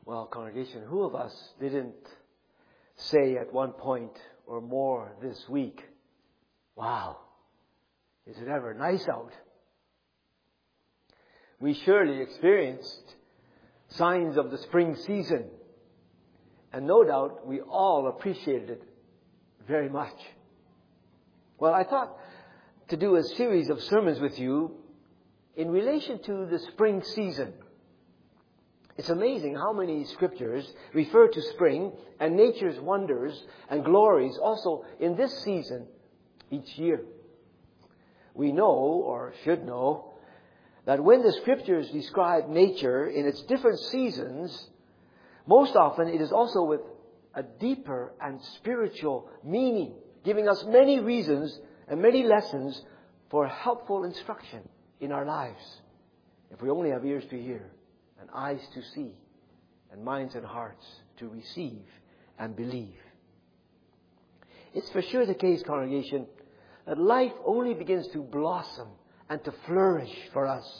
Well, congregation, who of us didn't say at one point or more this week, wow, is it ever nice out? We surely experienced signs of the spring season, and no doubt we all appreciated it very much. Well, I thought to do a series of sermons with you in relation to the spring season. It's amazing how many scriptures refer to spring and nature's wonders and glories also in this season each year. We know, or should know, that when the scriptures describe nature in its different seasons, most often it is also with a deeper and spiritual meaning, giving us many reasons and many lessons for helpful instruction in our lives, if we only have ears to hear, and eyes to see, and minds and hearts to receive and believe. It's for sure the case, congregation, that life only begins to blossom and to flourish for us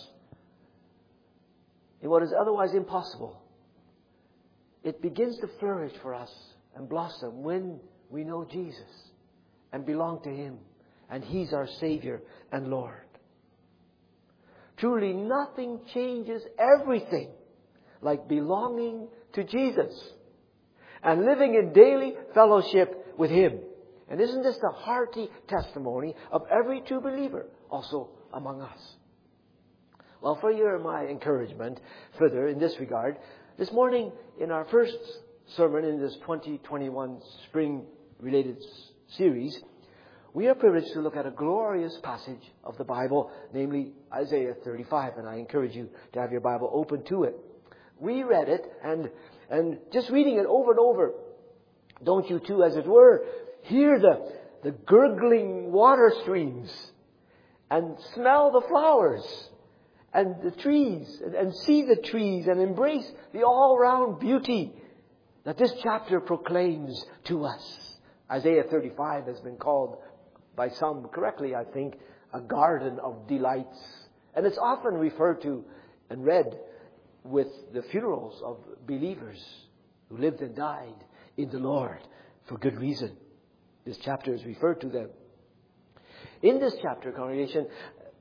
in what is otherwise impossible. It begins to flourish for us and blossom when we know Jesus and belong to Him, and He's our Savior and Lord. Truly, nothing changes everything like belonging to Jesus and living in daily fellowship with Him. And isn't this the hearty testimony of every true believer also among us? Well, for your my encouragement further in this regard, this morning in our first sermon in this 2021 spring-related series, we are privileged to look at a glorious passage of the Bible, namely Isaiah 35, and I encourage you to have your Bible open to it. We read it, and just reading it over and over, don't you too, as it were, hear the gurgling water streams, and smell the flowers, and the trees, and see the trees, and embrace the all-round beauty that this chapter proclaims to us. Isaiah 35 has been called by some, correctly I think, a garden of delights. And it's often referred to and read with the funerals of believers who lived and died in the Lord for good reason. This chapter is referred to them. In this chapter, congregation,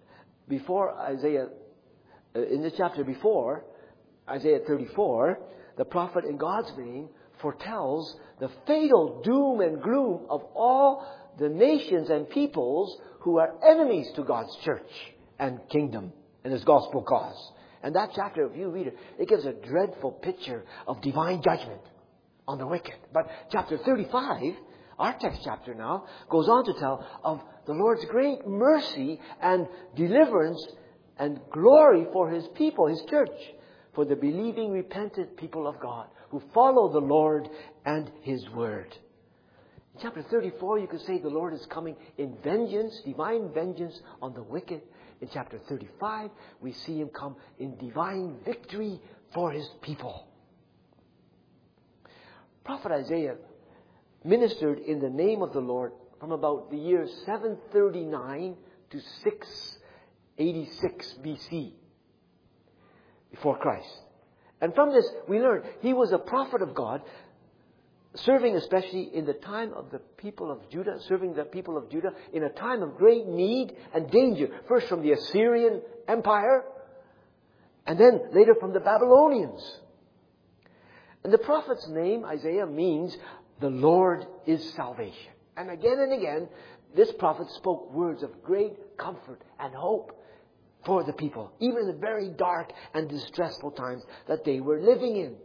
in the chapter before, Isaiah 34, the prophet in God's name foretells the fatal doom and gloom of all the nations and peoples who are enemies to God's church and kingdom and His gospel cause. And that chapter, if you read it, it gives a dreadful picture of divine judgment on the wicked. But chapter 35, our text chapter now, goes on to tell of the Lord's great mercy and deliverance and glory for His people, His church, for the believing, repentant people of God who follow the Lord and His Word. In chapter 34, you could say the Lord is coming in vengeance, divine vengeance on the wicked. In chapter 35, we see Him come in divine victory for His people. Prophet Isaiah ministered in the name of the Lord from about the year 739 to 686 BC, before Christ. And from this, we learn he was a prophet of God, serving especially in the time of the people of Judah, serving the people of Judah in a time of great need and danger. First from the Assyrian Empire, and then later from the Babylonians. And the prophet's name, Isaiah, means the Lord is salvation. And again, this prophet spoke words of great comfort and hope for the people, even in the very dark and distressful times that they were living in.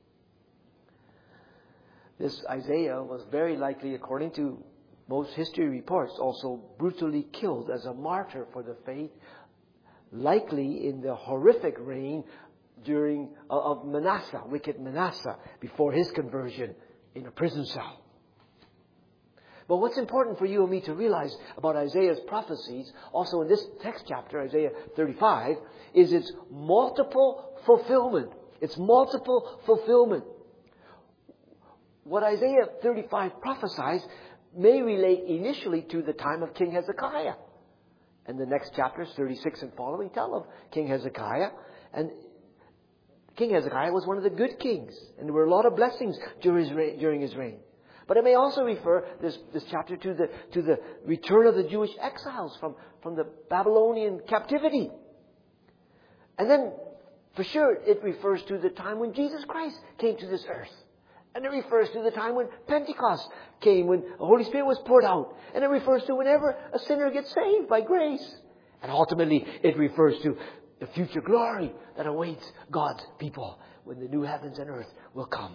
This Isaiah was very likely, according to most history reports, also brutally killed as a martyr for the faith, likely in the horrific reign of Manasseh, wicked Manasseh, before his conversion in a prison cell. But what's important for you and me to realize about Isaiah's prophecies, also in this text chapter, Isaiah 35, is its multiple fulfillment. Its multiple fulfillment. What Isaiah 35 prophesies may relate initially to the time of King Hezekiah. And the next chapters, 36 and following, tell of King Hezekiah. And King Hezekiah was one of the good kings, and there were a lot of blessings during his reign. But it may also refer, this chapter, to the return of the Jewish exiles from the Babylonian captivity. And then, for sure, it refers to the time when Jesus Christ came to this earth. And it refers to the time when Pentecost came, when the Holy Spirit was poured out. And it refers to whenever a sinner gets saved by grace. And ultimately, it refers to the future glory that awaits God's people when the new heavens and earth will come.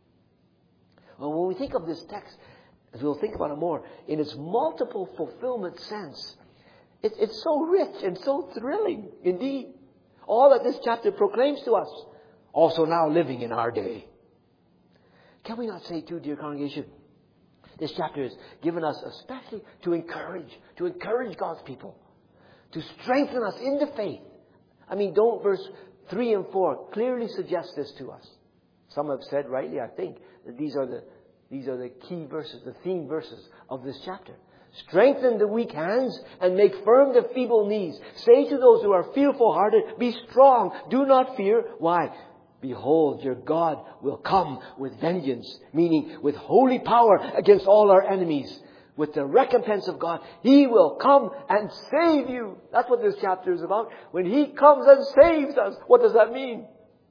Well, when we think of this text, as we'll think about it more, in its multiple fulfillment sense, it's so rich and so thrilling indeed. All that this chapter proclaims to us, also now living in our day. Can we not say too, dear congregation, this chapter is given us especially to encourage God's people, to strengthen us in the faith. I mean, don't verse 3 and 4 clearly suggest this to us. Some have said rightly, I think, that these are the key verses, the theme verses of this chapter. Strengthen the weak hands and make firm the feeble knees. Say to those who are fearful-hearted, be strong, do not fear. Why? Behold, your God will come with vengeance, meaning with holy power against all our enemies. With the recompense of God, He will come and save you. That's what this chapter is about. When He comes and saves us, what does that mean?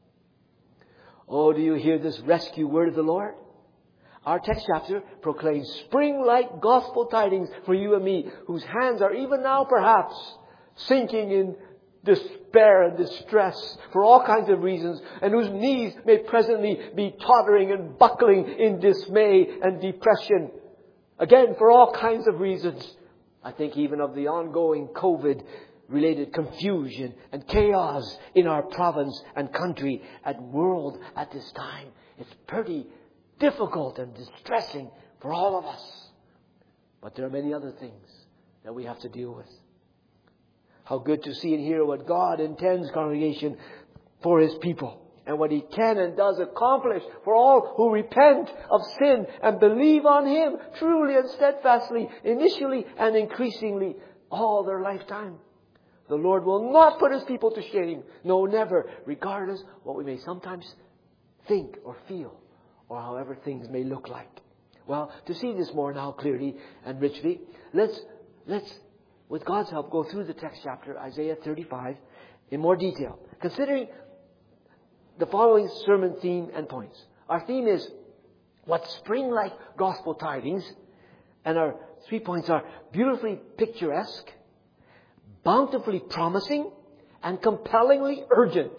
Oh, do you hear this rescue word of the Lord? Our text chapter proclaims spring-like gospel tidings for you and me, whose hands are even now perhaps sinking in despair and distress for all kinds of reasons, and whose knees may presently be tottering and buckling in dismay and depression. Again, for all kinds of reasons. I think even of the ongoing COVID-related confusion and chaos in our province and country and world at this time. It's pretty difficult and distressing for all of us. But there are many other things that we have to deal with. How good to see and hear what God intends, congregation, for His people. And what He can and does accomplish for all who repent of sin and believe on Him truly and steadfastly, initially and increasingly, all their lifetime. The Lord will not put His people to shame. No, never, regardless what we may sometimes think or feel, or however things may look like. Well, to see this more now clearly and richly, let's, with God's help, go through the text chapter, Isaiah 35, in more detail, considering the following sermon theme and points. Our theme is what spring-like gospel tidings, and our 3 points are beautifully picturesque, bountifully promising, and compellingly urgent.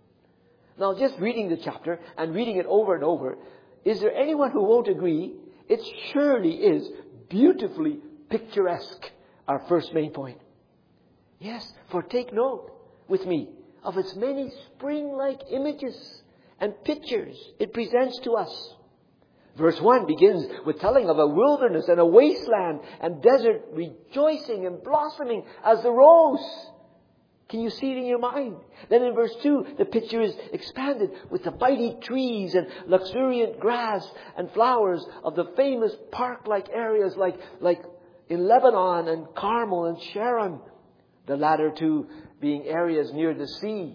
Now, just reading the chapter and reading it over and over, is there anyone who won't agree? It surely is beautifully picturesque, our first main point. Yes, for take note with me of its many spring-like images and pictures it presents to us. Verse 1 begins with telling of a wilderness and a wasteland and desert rejoicing and blossoming as the rose. Can you see it in your mind? Then in verse 2, the picture is expanded with the mighty trees and luxuriant grass and flowers of the famous park-like areas like in Lebanon and Carmel and Sharon. The latter two being areas near the sea,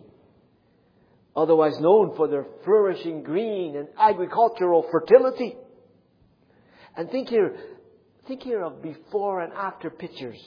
otherwise known for their flourishing green and agricultural fertility. And think here of before and after pictures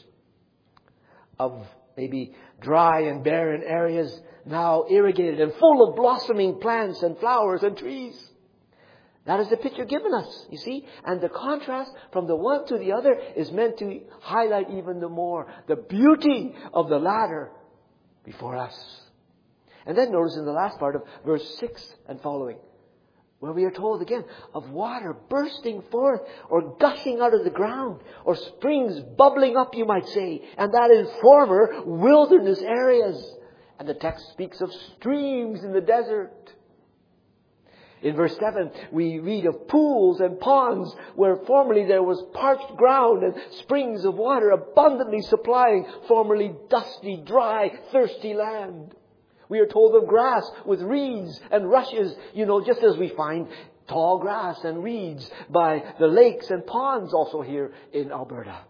of maybe dry and barren areas now irrigated and full of blossoming plants and flowers and trees. That is the picture given us, you see. And the contrast from the one to the other is meant to highlight even the more the beauty of the latter before us. And then notice in the last part of verse 6 and following, where we are told again of water bursting forth or gushing out of the ground, or springs bubbling up, you might say, and that in former wilderness areas. And the text speaks of streams in the desert. In verse 7, we read of pools and ponds where formerly there was parched ground and springs of water abundantly supplying formerly dusty, dry, thirsty land. We are told of grass with reeds and rushes, just as we find tall grass and reeds by the lakes and ponds also here in Alberta.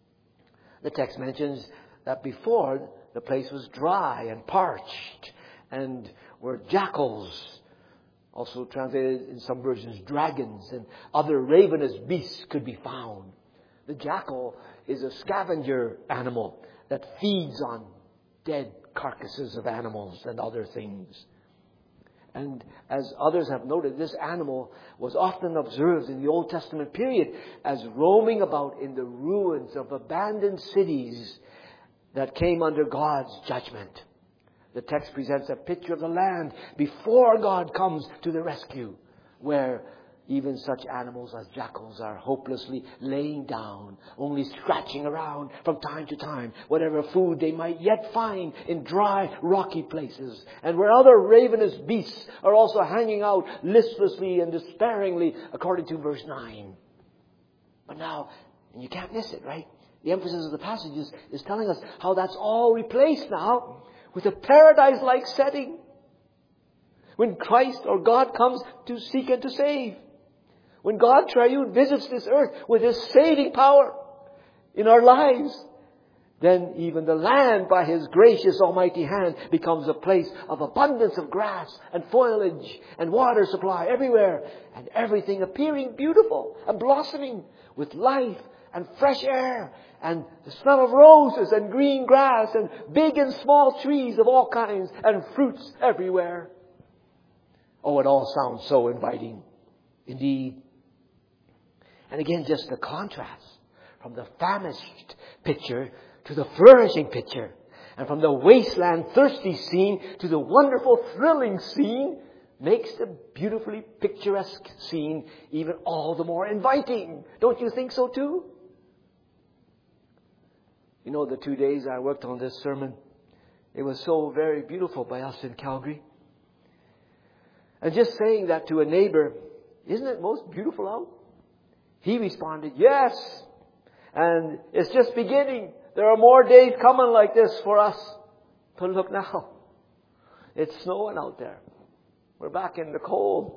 The text mentions that before the place was dry and parched, and where jackals, also translated in some versions dragons, and other ravenous beasts could be found. The jackal is a scavenger animal that feeds on dead carcasses of animals and other things. And as others have noted, this animal was often observed in the Old Testament period as roaming about in the ruins of abandoned cities that came under God's judgment. The text presents a picture of the land before God comes to the rescue, where even such animals as jackals are hopelessly laying down, only scratching around from time to time, whatever food they might yet find in dry, rocky places, and where other ravenous beasts are also hanging out listlessly and despairingly, according to verse 9. But now, and you can't miss it, right? The emphasis of the passage is telling us how that's all replaced now with a paradise-like setting when Christ or God comes to seek and to save. When God Triune visits this earth with His saving power in our lives, then even the land by His gracious almighty hand becomes a place of abundance of grass and foliage and water supply everywhere, and everything appearing beautiful and blossoming with life and fresh air and the smell of roses and green grass and big and small trees of all kinds and fruits everywhere. Oh, it all sounds so inviting. Indeed. And again, just the contrast from the famished picture to the flourishing picture, and from the wasteland thirsty scene to the wonderful thrilling scene, makes the beautifully picturesque scene even all the more inviting. Don't you think so too? You know, the 2 days I worked on this sermon, it was so very beautiful by us in Calgary. And just saying that to a neighbor, isn't it most beautiful out? He responded, yes. And it's just beginning. There are more days coming like this for us. But look now. It's snowing out there. We're back in the cold.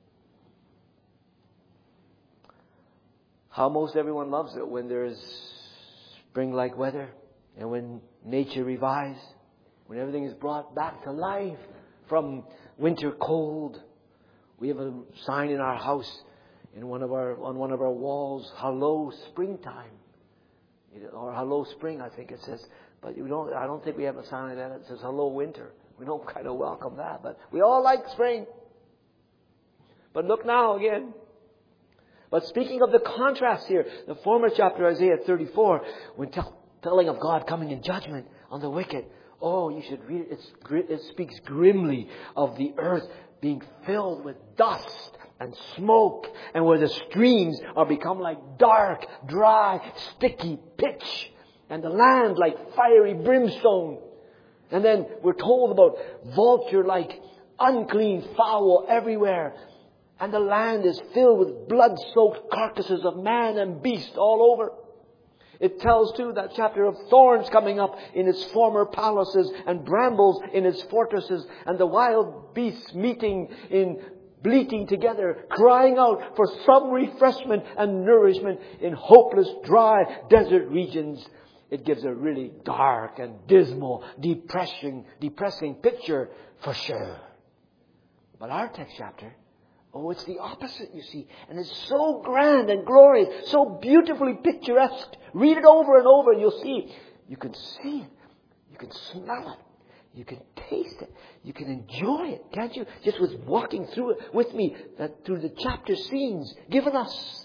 How most everyone loves it when there's spring-like weather and when nature revives, when everything is brought back to life from winter cold. We have a sign in our house on one of our walls, "Hello Springtime," or "Hello Spring," I think it says. But I don't think we have a sign like that. It says "Hello Winter." We don't kind of welcome that, but we all like spring. But look now again. But speaking of the contrast here, the former chapter, Isaiah 34, when telling of God coming in judgment on the wicked, oh, you should read it. It speaks grimly of the earth being filled with dust and smoke, and where the streams are become like dark, dry, sticky pitch, and the land like fiery brimstone. And then we're told about vulture-like unclean fowl everywhere. And the land is filled with blood-soaked carcasses of man and beast all over. It tells too that chapter of thorns coming up in its former palaces and brambles in its fortresses, and the wild beasts bleating together, crying out for some refreshment and nourishment in hopeless, dry desert regions. It gives a really dark and dismal, depressing picture for sure. But our text chapter, oh, it's the opposite, you see. And it's so grand and glorious, so beautifully picturesque. Read it over and over and you'll see. You can see it. You can smell it. You can taste it. You can enjoy it. Can't you? Just with walking through it with me, through the chapter scenes given us.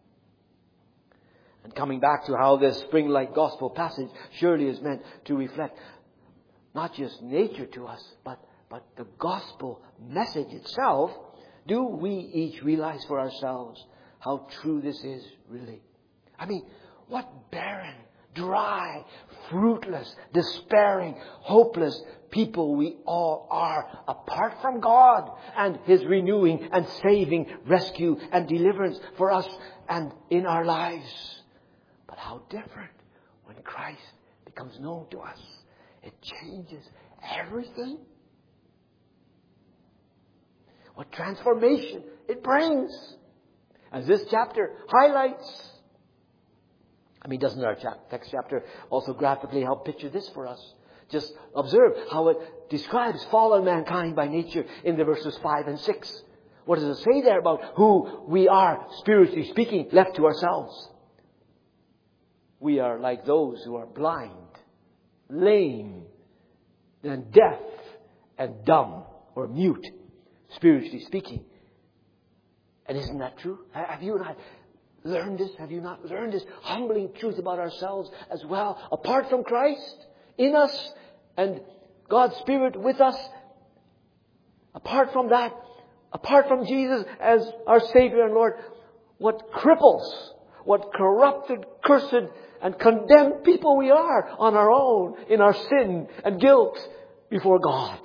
And coming back to how this spring-like gospel passage surely is meant to reflect not just nature to us, but the gospel message itself. Do we each realize for ourselves how true this is really? I mean, what barren, dry, fruitless, despairing, hopeless people we all are apart from God and His renewing and saving rescue and deliverance for us and in our lives. But how different when Christ becomes known to us. It changes everything. What transformation it brings. As this chapter highlights. I mean, doesn't our text chapter also graphically help picture this for us? Just observe how it describes fallen mankind by nature in the verses 5 and 6. What does it say there about who we are, spiritually speaking, left to ourselves? We are like those who are blind, lame, and deaf, and dumb, or mute, spiritually speaking. And isn't that true? Have you and I learned this? Have you not learned this humbling truth about ourselves as well? Apart from Christ, in us, and God's Spirit with us, apart from that, apart from Jesus as our Savior and Lord, what cripples, what corrupted, cursed, and condemned people we are on our own, in our sin and guilt before God.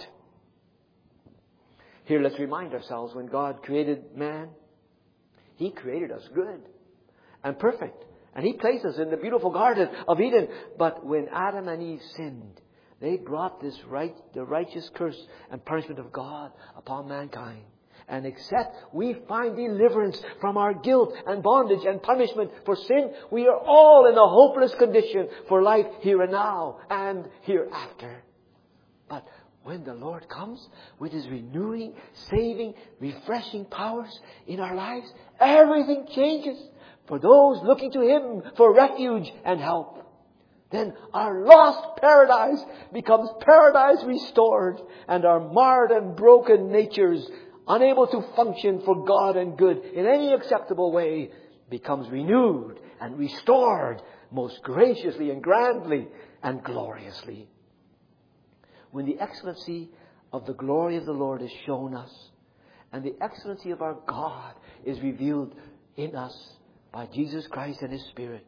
Here, let's remind ourselves, when God created man, He created us good and perfect. And He placed us in the beautiful Garden of Eden. But when Adam and Eve sinned, they brought the righteous curse and punishment of God upon mankind. And except we find deliverance from our guilt and bondage and punishment for sin, we are all in a hopeless condition for life here and now and hereafter. But when the Lord comes with His renewing, saving, refreshing powers in our lives, everything changes for those looking to Him for refuge and help. Then our lost paradise becomes paradise restored, and our marred and broken natures, unable to function for God and good in any acceptable way, becomes renewed and restored most graciously and grandly and gloriously. When the excellency of the glory of the Lord is shown us, and the excellency of our God is revealed in us by Jesus Christ and His Spirit,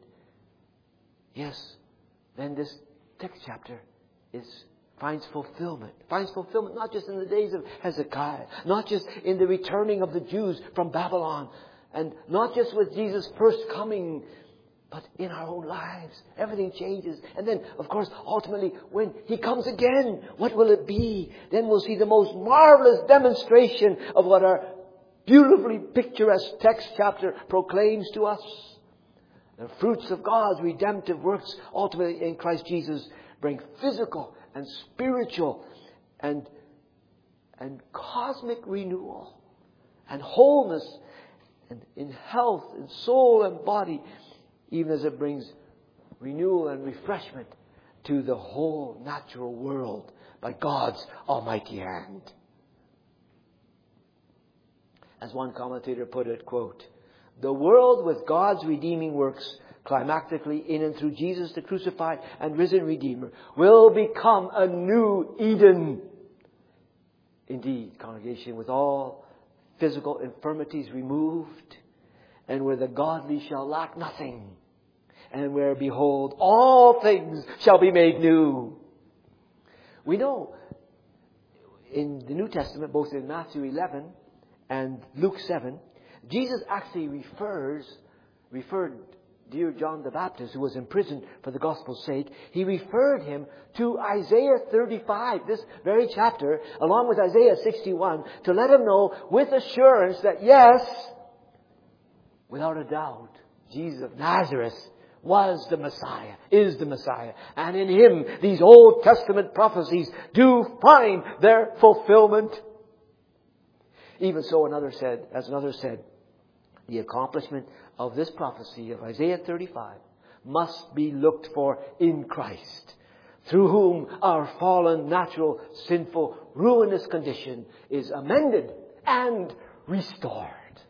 yes, then this text chapter finds fulfillment. Finds fulfillment not just in the days of Hezekiah, not just in the returning of the Jews from Babylon, and not just with Jesus' first coming, but in our own lives. Everything changes. And then, of course, ultimately, when He comes again, what will it be? Then we'll see the most marvelous demonstration of what our beautifully picturesque text chapter proclaims to us. The fruits of God's redemptive works, ultimately in Christ Jesus, bring physical and spiritual and cosmic renewal and wholeness and in health in soul and body, even as it brings renewal and refreshment to the whole natural world by God's almighty hand. As one commentator put it, quote, "The world with God's redeeming works climactically in and through Jesus, the crucified and risen Redeemer, will become a new Eden. Indeed, congregation, with all physical infirmities removed, and where the godly shall lack nothing, and where, behold, all things shall be made new." We know in the New Testament, both in Matthew 11 and Luke 7, Jesus actually referred dear John the Baptist, who was in prison for the gospel's sake, he referred him to Isaiah 35, this very chapter, along with Isaiah 61, to let him know with assurance that yes, without a doubt, Jesus of Nazareth was the Messiah, is the Messiah. And in Him, these Old Testament prophecies do find their fulfillment. Even so, another said, the accomplishment of this prophecy of Isaiah 35 must be looked for in Christ, through whom our fallen, natural, sinful, ruinous condition is amended and restored.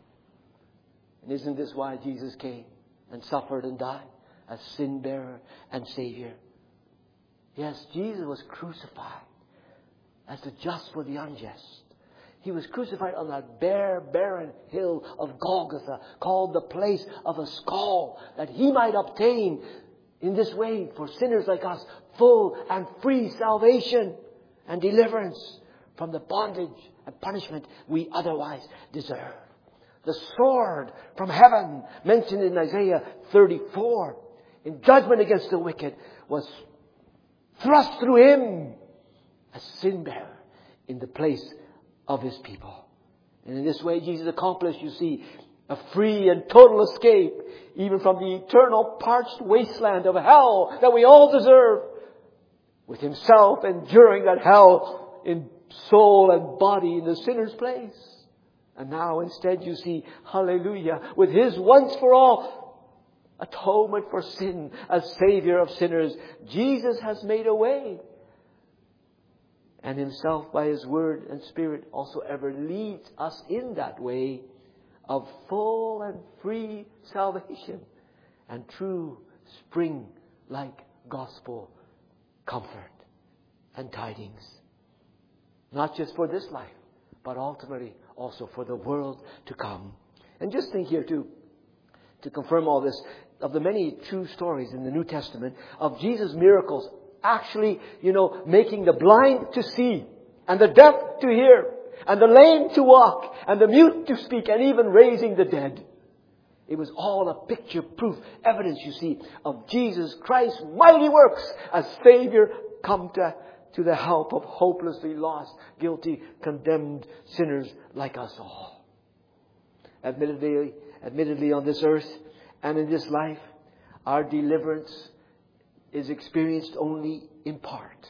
And isn't this why Jesus came and suffered and died as sin bearer and Savior? Yes, Jesus was crucified as the just for the unjust. He was crucified on that bare, barren hill of Golgotha, called the place of a skull, that He might obtain in this way for sinners like us full and free salvation and deliverance from the bondage and punishment we otherwise deserve. The sword from heaven, mentioned in Isaiah 34, in judgment against the wicked, was thrust through Him as sin bearer in the place of His people. And in this way, Jesus accomplished, you see, a free and total escape, even from the eternal parched wasteland of hell that we all deserve, with Himself enduring that hell in soul and body in the sinner's place. And now instead you see, hallelujah, with His once for all atonement for sin as Savior of sinners, Jesus has made a way. And Himself by His Word and Spirit also ever leads us in that way of full and free salvation and true spring-like gospel comfort and tidings. Not just for this life, but ultimately also for the world to come. And just think here too, to confirm all this, of the many true stories in the New Testament of Jesus' miracles actually, making the blind to see and the deaf to hear and the lame to walk and the mute to speak and even raising the dead. It was all a picture proof evidence, you see, of Jesus Christ's mighty works as Savior come to the help of hopelessly lost, guilty, condemned sinners like us all. Admittedly on this earth and in this life, our deliverance is experienced only in part,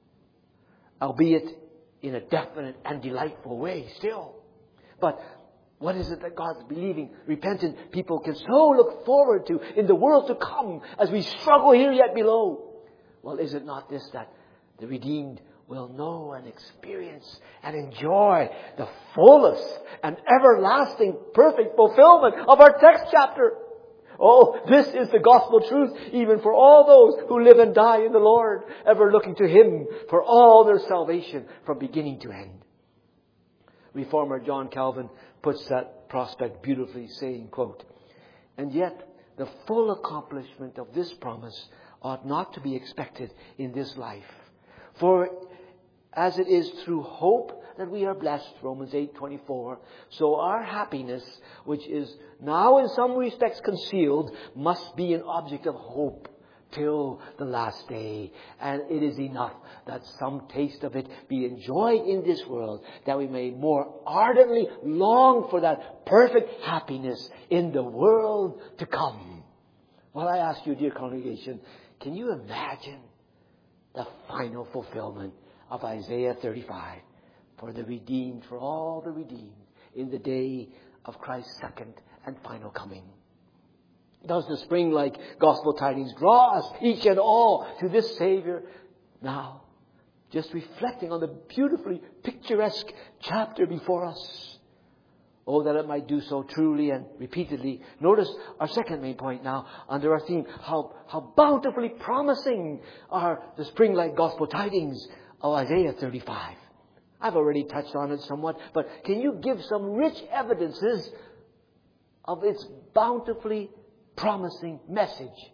albeit in a definite and delightful way still. But what is it that God's believing, repentant people can so look forward to in the world to come as we struggle here yet below? Well, is it not this, that the redeemed will know and experience and enjoy the fullest and everlasting perfect fulfillment of our text chapter? Oh, this is the gospel truth even for all those who live and die in the Lord, ever looking to Him for all their salvation from beginning to end. Reformer John Calvin puts that prospect beautifully, saying, quote, "And yet the full accomplishment of this promise ought not to be expected in this life. For as it is through hope that we are blessed," Romans 8:24, "so our happiness, which is now in some respects concealed, must be an object of hope till the last day. And it is enough that some taste of it be enjoyed in this world, that we may more ardently long for that perfect happiness in the world to come." Well, I ask you, dear congregation, can you imagine the final fulfillment of Isaiah 35? For the redeemed, for all the redeemed, in the day of Christ's second and final coming. Does the spring-like gospel tidings draw us, each and all, to this Savior now? Just reflecting on the beautifully picturesque chapter before us. Oh, that it might do so truly and repeatedly. Notice our second main point now under our theme. How bountifully promising are the spring-like gospel tidings of Isaiah 35. I've already touched on it somewhat, but can you give some rich evidences of its bountifully promising message?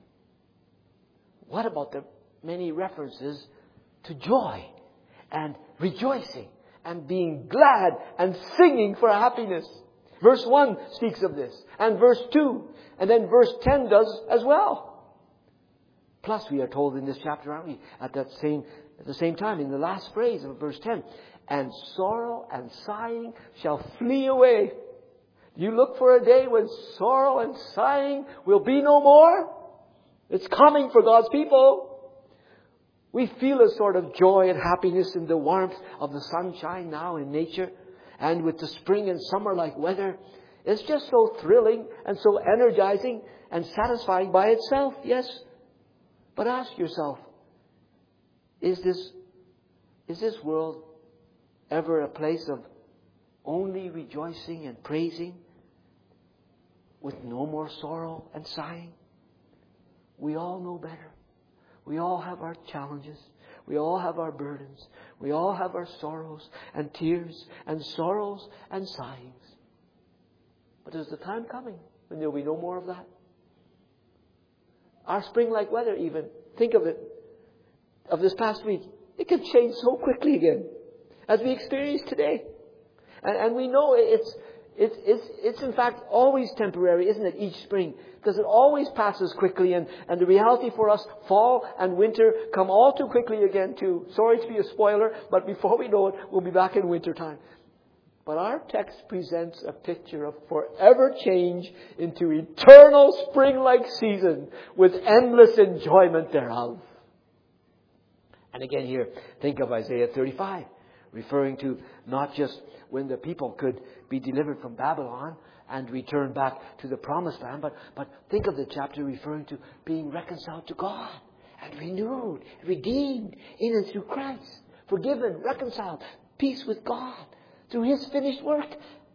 What about the many references to joy and rejoicing and being glad and singing for happiness? Verse 1 speaks of this, and verse 2, and then verse 10 does as well. Plus, we are told in this chapter, aren't we, at the same time, in the last phrase of verse 10, "And sorrow and sighing shall flee away." You look for a day when sorrow and sighing will be no more? It's coming for God's people. We feel a sort of joy and happiness in the warmth of the sunshine now in nature, and with the spring and summer-like weather. It's just so thrilling and so energizing and satisfying by itself, yes. But ask yourself, is this world ever a place of only rejoicing and praising with no more sorrow and sighing? We all know better. We all have our challenges. We all have our burdens. We all have our sorrows and tears and sorrows and sighings. But there's the time coming when there will be no more of that. Our spring-like weather even, think of it, of this past week, it can change so quickly again, as we experience today. And we know it's in fact always temporary, isn't it, each spring? Because it always passes quickly, and the reality for us, fall and winter come all too quickly again too. Sorry to be a spoiler, but before we know it, we'll be back in winter time. But our text presents a picture of forever change into eternal spring-like season with endless enjoyment thereof. And again here, think of Isaiah 35, referring to not just when the people could be delivered from Babylon and return back to the promised land, but think of the chapter referring to being reconciled to God and renewed, redeemed in and through Christ, forgiven, reconciled, peace with God through His finished work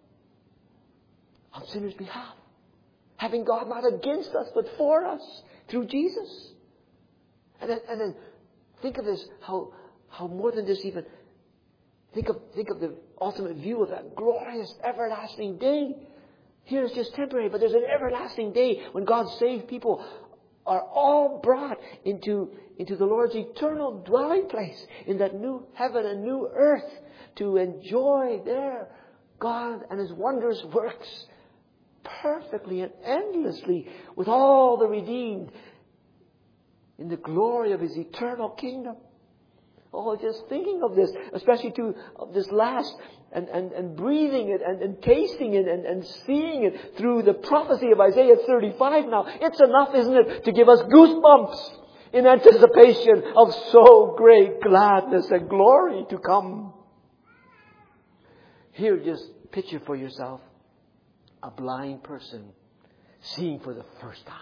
on sinners' behalf. Having God not against us, but for us through Jesus. And then think of this, how more than this even, think of the ultimate view of that glorious, everlasting day. Here it's just temporary, but there's an everlasting day when God's saved people are all brought into the Lord's eternal dwelling place in that new heaven and new earth to enjoy there God and His wondrous works perfectly and endlessly with all the redeemed in the glory of His eternal kingdom. Oh, just thinking of this, especially of this last, and breathing it, and tasting it, and seeing it through the prophecy of Isaiah 35 now. It's enough, isn't it, to give us goosebumps in anticipation of so great gladness and glory to come. Here, just picture for yourself a blind person seeing for the first time.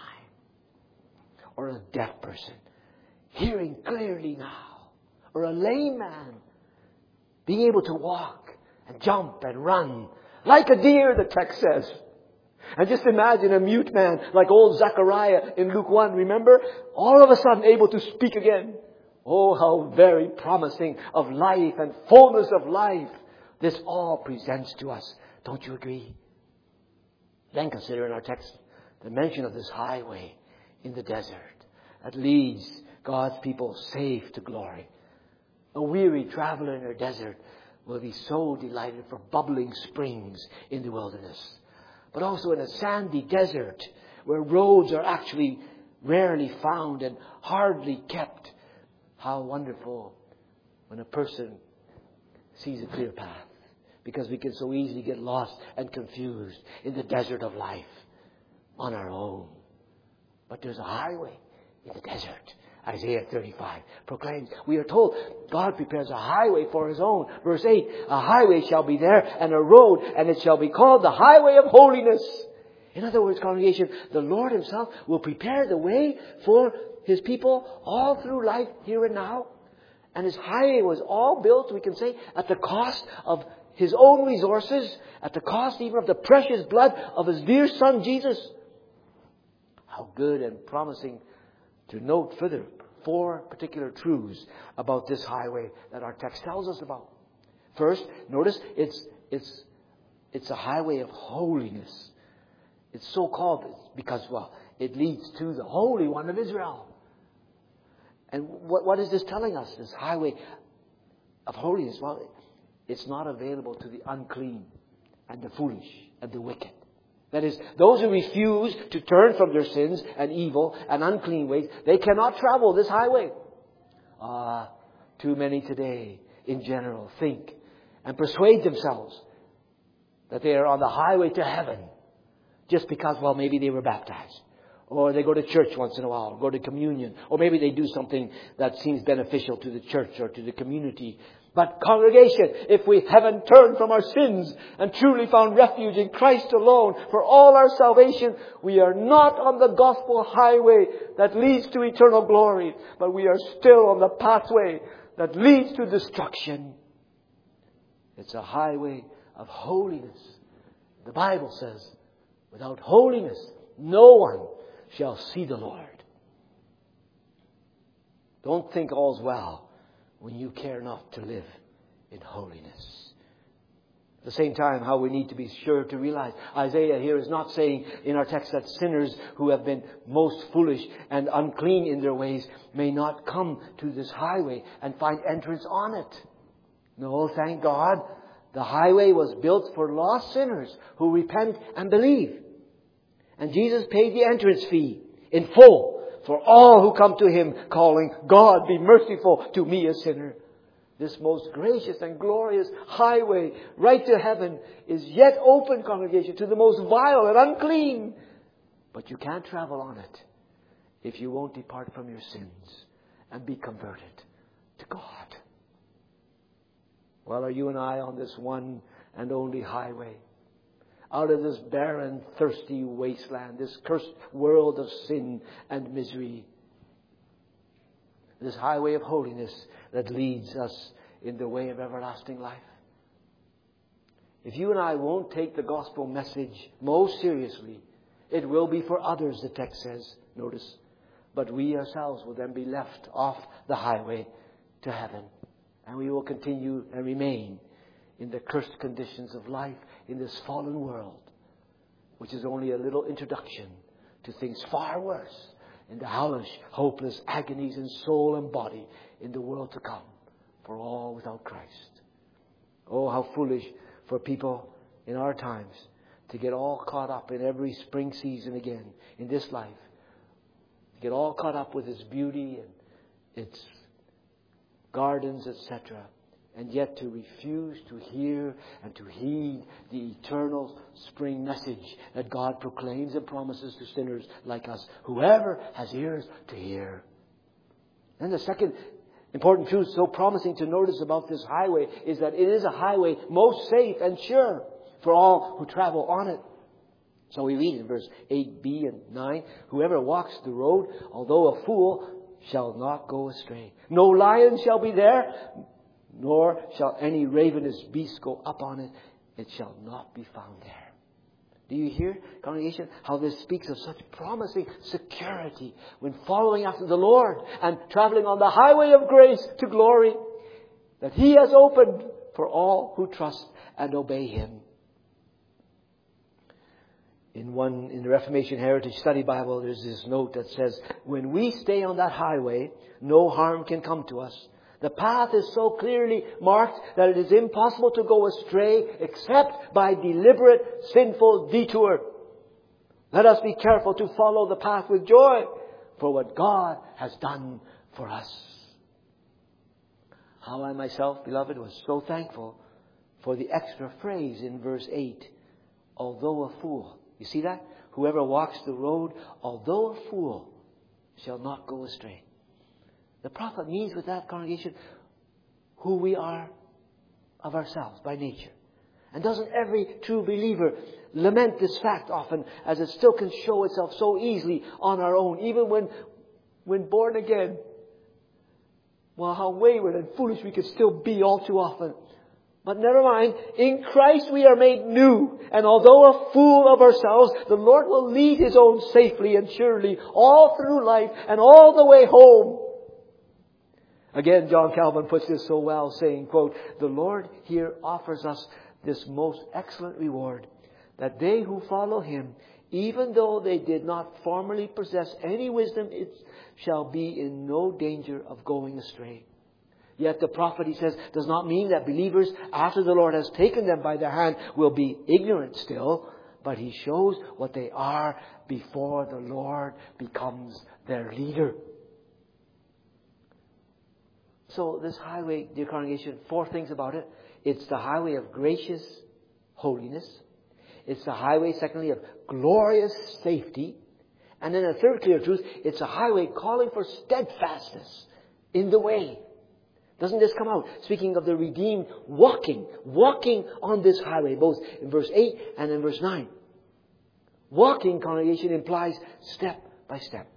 Or a deaf person hearing clearly now. Or a lame man being able to walk and jump and run like a deer, the text says. And just imagine a mute man like old Zechariah in Luke 1, remember? All of a sudden able to speak again. Oh, how very promising of life and fullness of life this all presents to us. Don't you agree? Then consider in our text the mention of this highway in the desert that leads God's people safe to glory. A weary traveler in a desert will be so delighted for bubbling springs in the wilderness. But also in a sandy desert where roads are actually rarely found and hardly kept. How wonderful when a person sees a clear path. Because we can so easily get lost and confused in the desert of life on our own. But there's a highway in the desert. Isaiah 35 proclaims, we are told God prepares a highway for His own. Verse 8, a highway shall be there and a road, and it shall be called the highway of holiness. In other words, congregation, the Lord Himself will prepare the way for His people all through life here and now. And His highway was all built, we can say, at the cost of His own resources, at the cost even of the precious blood of His dear Son Jesus. How good and promising to note further 4 particular truths about this highway that our text tells us about. First, notice it's a highway of holiness. It's so called because, it leads to the Holy One of Israel. And what is this telling us? This highway of holiness. Well, it's not available to the unclean and the foolish and the wicked. That is, those who refuse to turn from their sins and evil and unclean ways, they cannot travel this highway. Too many today, in general, think and persuade themselves that they are on the highway to heaven just because, maybe they were baptized. Or they go to church once in a while, go to communion. Or maybe they do something that seems beneficial to the church or to the community. But congregation, if we haven't turned from our sins and truly found refuge in Christ alone for all our salvation, we are not on the gospel highway that leads to eternal glory, but we are still on the pathway that leads to destruction. It's a highway of holiness. The Bible says, without holiness, no one shall see the Lord. Don't think all's well when you care not to live in holiness. At the same time, how we need to be sure to realize, Isaiah here is not saying in our text that sinners who have been most foolish and unclean in their ways may not come to this highway and find entrance on it. No, thank God, the highway was built for lost sinners who repent and believe. And Jesus paid the entrance fee in full for all who come to Him, calling, God, be merciful to me, a sinner. This most gracious and glorious highway right to heaven is yet open, congregation, to the most vile and unclean. But you can't travel on it if you won't depart from your sins and be converted to God. Well, are you and I on this one and only highway? Out of this barren, thirsty wasteland, this cursed world of sin and misery. This highway of holiness that leads us in the way of everlasting life. If you and I won't take the gospel message most seriously, it will be for others, the text says. Notice. But we ourselves will then be left off the highway to heaven. And we will continue and remain in the cursed conditions of life in this fallen world, which is only a little introduction to things far worse in the hellish, hopeless agonies in soul and body in the world to come, for all without Christ. Oh, how foolish for people in our times to get all caught up in every spring season again in this life. To get all caught up with its beauty and its gardens, etc. And yet to refuse to hear and to heed the eternal spring message that God proclaims and promises to sinners like us. Whoever has ears to hear. And the second important truth so promising to notice about this highway is that it is a highway most safe and sure for all who travel on it. So we read in verse 8b and 9, whoever walks the road, although a fool, shall not go astray. No lion shall be there, nor shall any ravenous beast go up on it. It shall not be found there. Do you hear, congregation, how this speaks of such promising security when following after the Lord and traveling on the highway of grace to glory that He has opened for all who trust and obey Him. In the Reformation Heritage Study Bible, there's this note that says, when we stay on that highway, no harm can come to us. The path is so clearly marked that it is impossible to go astray except by deliberate sinful detour. Let us be careful to follow the path with joy for what God has done for us. How I myself, beloved, was so thankful for the extra phrase in verse 8. Although a fool. You see that? Whoever walks the road, although a fool, shall not go astray. The prophet means with that, congregation, who we are of ourselves by nature. And doesn't every true believer lament this fact often, as it still can show itself so easily on our own, even when born again? Well, how wayward and foolish we could still be all too often. But never mind, in Christ we are made new. And although a fool of ourselves, the Lord will lead His own safely and surely all through life and all the way home. Again, John Calvin puts this so well, saying, quote, the Lord here offers us this most excellent reward, that they who follow Him, even though they did not formerly possess any wisdom, it shall be in no danger of going astray. Yet the prophet, he says, does not mean that believers, after the Lord has taken them by the hand, will be ignorant still. But he shows what they are before the Lord becomes their leader. So this highway, dear congregation, 4 things about it. It's the highway of gracious holiness. It's the highway, secondly, of glorious safety. And then a third clear truth, it's a highway calling for steadfastness in the way. Doesn't this come out? Speaking of the redeemed walking on this highway, both in verse 8 and in verse 9. Walking, congregation, implies step by step.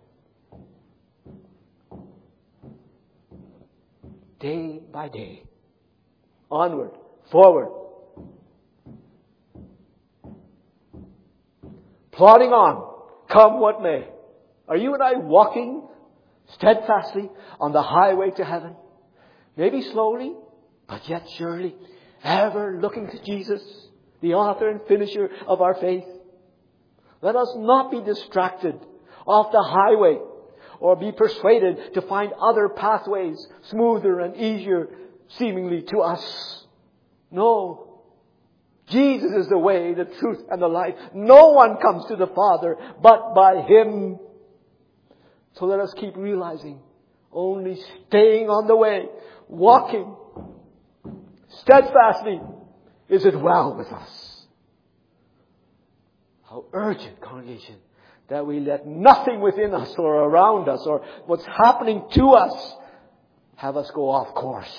Day by day. Onward, forward. Plodding on, come what may. Are you and I walking steadfastly on the highway to heaven? Maybe slowly, but yet surely, ever looking to Jesus, the author and finisher of our faith. Let us not be distracted off the highway or be persuaded to find other pathways smoother and easier seemingly to us. No. Jesus is the way, the truth, and the life. No one comes to the Father but by Him. So let us keep realizing, only staying on the way, walking steadfastly, is it well with us. How urgent, congregation, that we let nothing within us or around us or what's happening to us have us go off course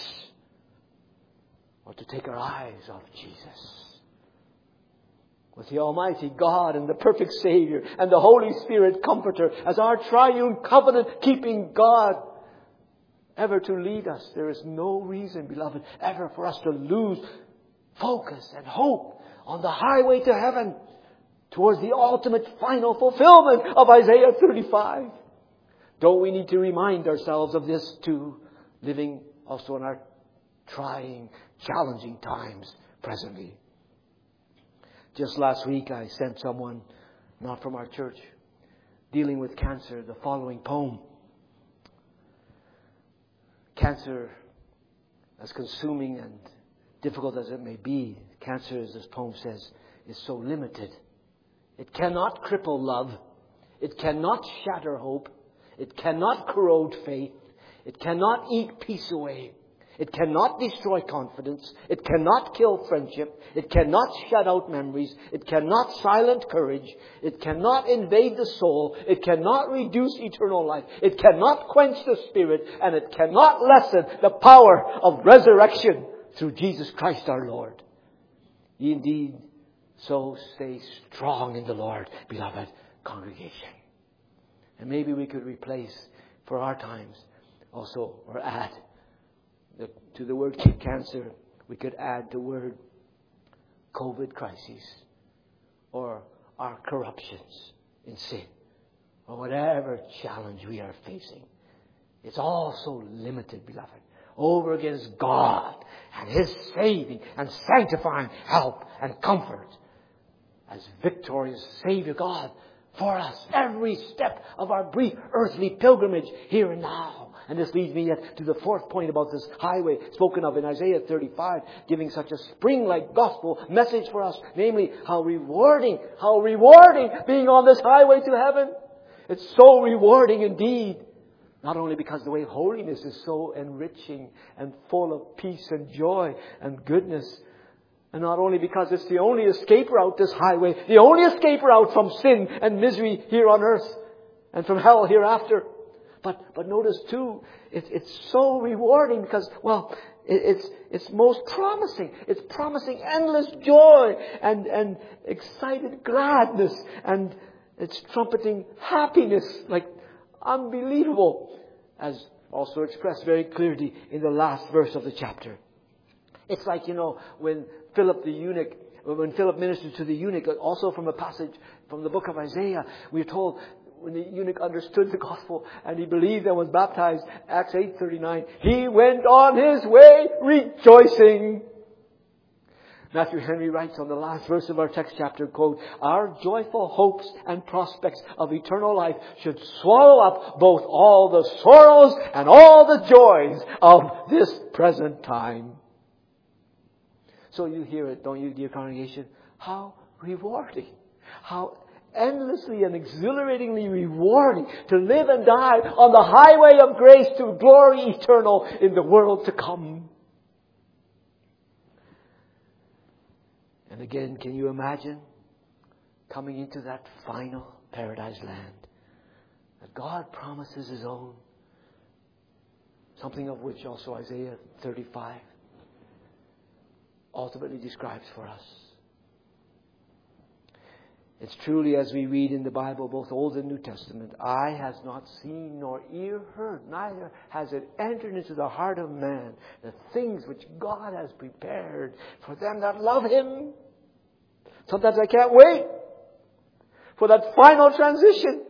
or to take our eyes off Jesus. With the Almighty God and the perfect Savior and the Holy Spirit Comforter as our triune covenant-keeping God ever to lead us, there is no reason, beloved, ever for us to lose focus and hope on the highway to heaven towards the ultimate final fulfillment of Isaiah 35. Don't we need to remind ourselves of this too, living also in our trying, challenging times presently? Just last week I sent someone, not from our church, dealing with cancer, the following poem. Cancer, as consuming and difficult as it may be, cancer, as this poem says, is so limited. It cannot cripple love. It cannot shatter hope. It cannot corrode faith. It cannot eat peace away. It cannot destroy confidence. It cannot kill friendship. It cannot shut out memories. It cannot silence courage. It cannot invade the soul. It cannot reduce eternal life. It cannot quench the spirit. And it cannot lessen the power of resurrection through Jesus Christ our Lord. Ye indeed so stay strong in the Lord, beloved congregation. And maybe we could replace for our times also, or add to the word cancer, we could add the word COVID crisis, or our corruptions in sin, or whatever challenge we are facing. It's all so limited, beloved, over against God and His saving and sanctifying help and comfort as victorious Savior God for us every step of our brief earthly pilgrimage here and now. And this leads me yet to the fourth point about this highway spoken of in Isaiah 35, giving such a spring-like gospel message for us, namely how rewarding being on this highway to heaven. It's so rewarding indeed. Not only because the way of holiness is so enriching and full of peace and joy and goodness, and not only because it's the only escape route, this highway, the only escape route from sin and misery here on earth and from hell hereafter. But notice too, it's so rewarding because, well, it's most promising. It's promising endless joy and excited gladness, and it's trumpeting happiness like unbelievable, as also expressed very clearly in the last verse of the chapter. It's like, when Philip ministered to the eunuch, also from a passage from the book of Isaiah, we're told when the eunuch understood the gospel and he believed and was baptized, Acts 8:39, he went on his way rejoicing. Matthew Henry writes on the last verse of our text chapter, quote, our joyful hopes and prospects of eternal life should swallow up both all the sorrows and all the joys of this present time. So you hear it, don't you, dear congregation? How rewarding. How endlessly and exhilaratingly rewarding to live and die on the highway of grace to glory eternal in the world to come. And again, can you imagine coming into that final paradise land that God promises His own? Something of which also Isaiah 35 ultimately describes for us. It's truly, as we read in the Bible, both Old and New Testament, eye has not seen nor ear heard, neither has it entered into the heart of man the things which God has prepared for them that love Him. Sometimes I can't wait for that final transition.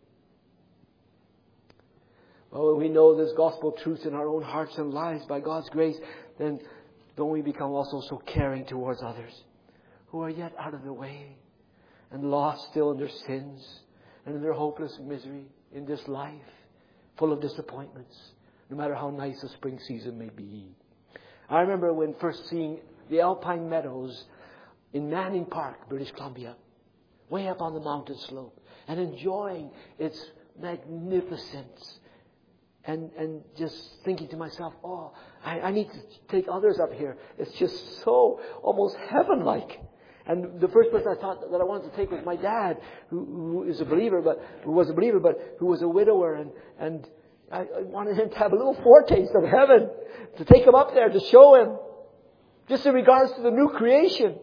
Well, when we know this gospel truth in our own hearts and lives by God's grace, then don't we become also so caring towards others who are yet out of the way and lost still in their sins and in their hopeless misery in this life, full of disappointments, no matter how nice a spring season may be. I remember when first seeing the Alpine Meadows in Manning Park, British Columbia, way up on the mountain slope, and enjoying its magnificence. And just thinking to myself, I need to take others up here. It's just so almost heaven-like. And the first person I thought that I wanted to take was my dad, who was a believer, but who was a widower, and I wanted him to have a little foretaste of heaven, to take him up there, to show him. Just in regards to the new creation.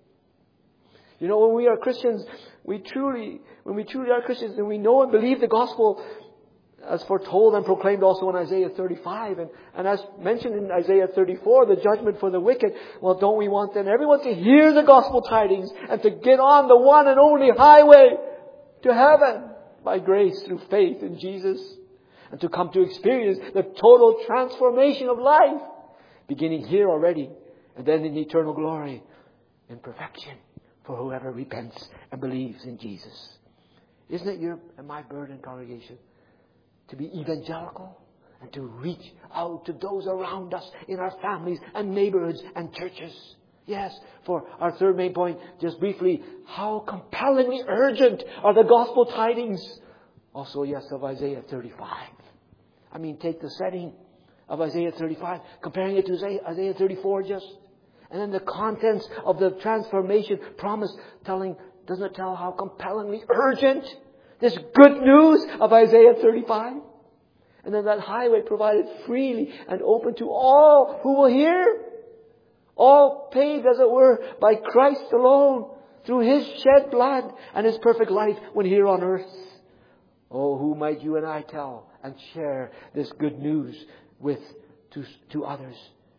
You know, when we are Christians, when we truly are Christians and we know and believe the gospel as foretold and proclaimed also in Isaiah 35 and as mentioned in Isaiah 34, the judgment for the wicked. Well, don't we want then everyone to hear the gospel tidings and to get on the one and only highway to heaven by grace through faith in Jesus, and to come to experience the total transformation of life, beginning here already and then in eternal glory, in perfection for whoever repents and believes in Jesus. Isn't it your and my burden, congregation, to be evangelical and to reach out to those around us in our families and neighborhoods and churches? Yes, for our third main point, just briefly, how compellingly urgent are the gospel tidings. Also, yes, of Isaiah 35. I mean, take the setting of Isaiah 35, comparing it to Isaiah 34 just. And then the contents of the transformation promise doesn't it tell how compellingly urgent this good news of Isaiah 35? And then that highway provided freely and open to all who will hear. All paid, as it were, by Christ alone, through His shed blood and His perfect life when here on earth. Oh, who might you and I tell and share this good news with to others?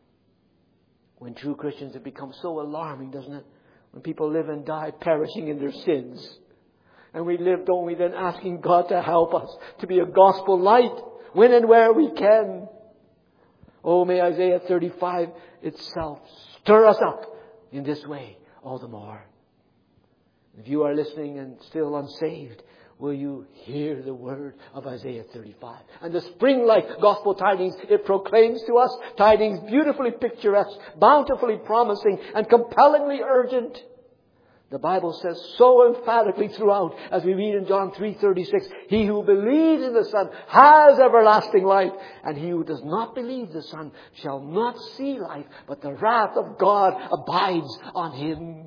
When true Christians, it becomes so alarming, doesn't it? When people live and die perishing in their sins. And we live, don't we, then asking God to help us to be a gospel light when and where we can. Oh, may Isaiah 35 itself stir us up in this way all the more. If you are listening and still unsaved, will you hear the word of Isaiah 35? And the spring-like gospel tidings it proclaims to us, tidings beautifully picturesque, bountifully promising, and compellingly urgent. The Bible says so emphatically throughout, as we read in John 3:36, he who believes in the Son has everlasting life, and he who does not believe the Son shall not see life, but the wrath of God abides on him.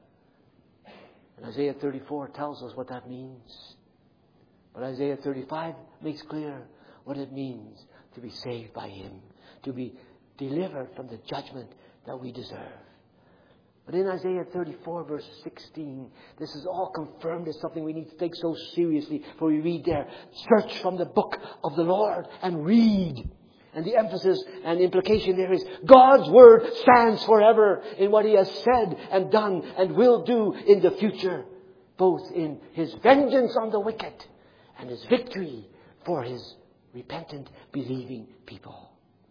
And Isaiah 34 tells us what that means. But Isaiah 35 makes clear what it means to be saved by Him, to be delivered from the judgment that we deserve. But in Isaiah 34 verse 16, this is all confirmed as something we need to take so seriously. For we read there, search from the book of the Lord and read. And the emphasis and implication there is God's word stands forever in what He has said and done and will do in the future, both in His vengeance on the wicked and His victory for His repentant, believing people.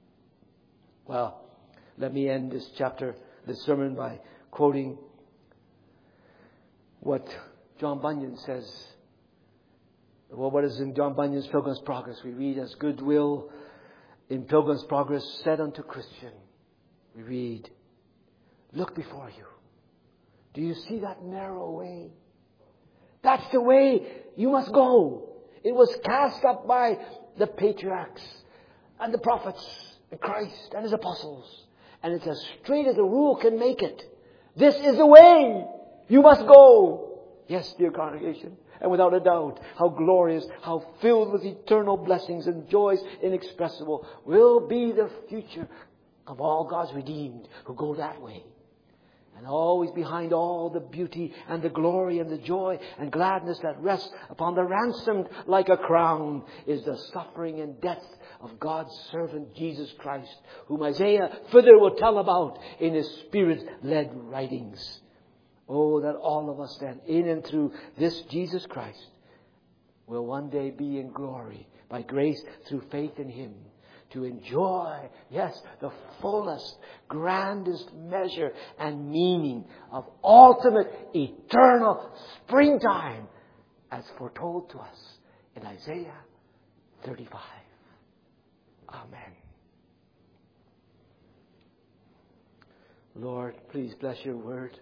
Well, let me end this sermon by quoting what John Bunyan says. Well, what is in John Bunyan's Pilgrim's Progress? We read, as goodwill in Pilgrim's Progress said unto Christian. We read, look before you. Do you see that narrow way? That's the way you must go. It was cast up by the patriarchs and the prophets and Christ and His apostles. And it's as straight as a rule can make it. This is the way you must go. Yes, dear congregation. And without a doubt, how glorious, how filled with eternal blessings and joys inexpressible will be the future of all God's redeemed who go that way. And always behind all the beauty and the glory and the joy and gladness that rests upon the ransomed like a crown is the suffering and death of God's servant Jesus Christ, whom Isaiah further will tell about in his Spirit-led writings. Oh, that all of us then, in and through this Jesus Christ, will one day be in glory by grace through faith in Him, to enjoy, yes, the fullest, grandest measure and meaning of ultimate, eternal springtime as foretold to us in Isaiah 35. Amen. Lord, please bless Your word,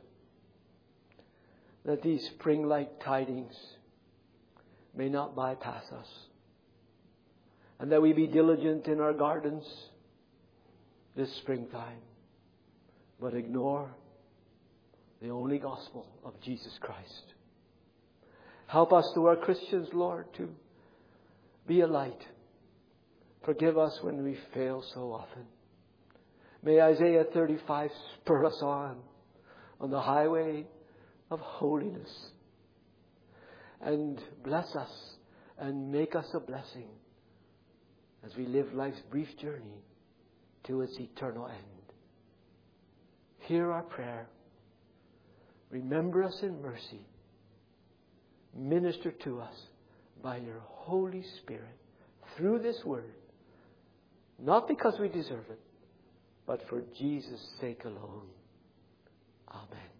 that these spring-like tidings may not bypass us, and that we be diligent in our gardens this springtime, but ignore the only gospel of Jesus Christ. Help us who are Christians, Lord, to be a light Forgive us when we fail so often. May Isaiah 35 spur us on the highway of holiness. And bless us and make us a blessing as we live life's brief journey to its eternal end. Hear our prayer. Remember us in mercy. Minister to us by your Holy Spirit through this word. Not because we deserve it, but for Jesus' sake alone. Amen.